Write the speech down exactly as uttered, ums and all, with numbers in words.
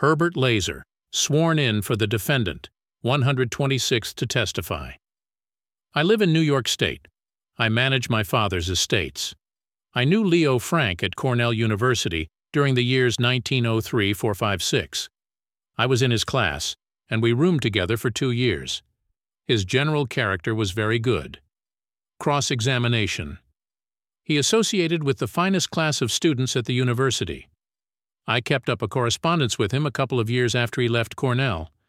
Herbert Laser, sworn in for the defendant, one hundred twenty-sixth to testify. I live in New York State. I manage my father's estates. I knew Leo Frank at Cornell University during the years nineteen oh three, four, five, six. I was in his class, and we roomed together for two years. His general character was very good. Cross-examination. He associated with the finest class of students at the university. I kept up a correspondence with him a couple of years after he left Cornell,